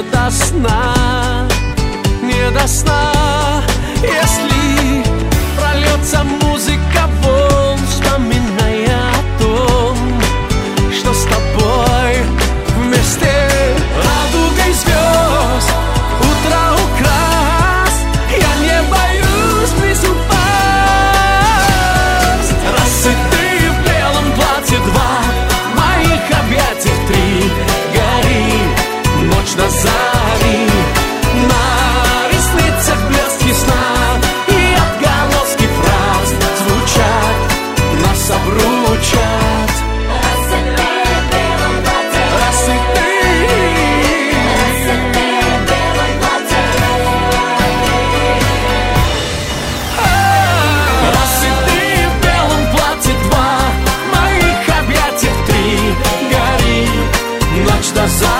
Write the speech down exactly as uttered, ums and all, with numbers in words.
до сна, не до сна. Если прольется музыка волн, вспоминая о том, что с тобой вместе. Радугой звезд утро украс, я не боюсь вниз упасть. Раз и ты в белом платье, два в моих объятиях, три гори, ночь на зари. На ресницах блеск весна, и отголоски фраз звучат, нас обручат. Раз и ты в белом платье, раз и ты, раз и ты в белом платье, раз и ты в белом платье, два в моих объятиях, три гори, ночь до зари.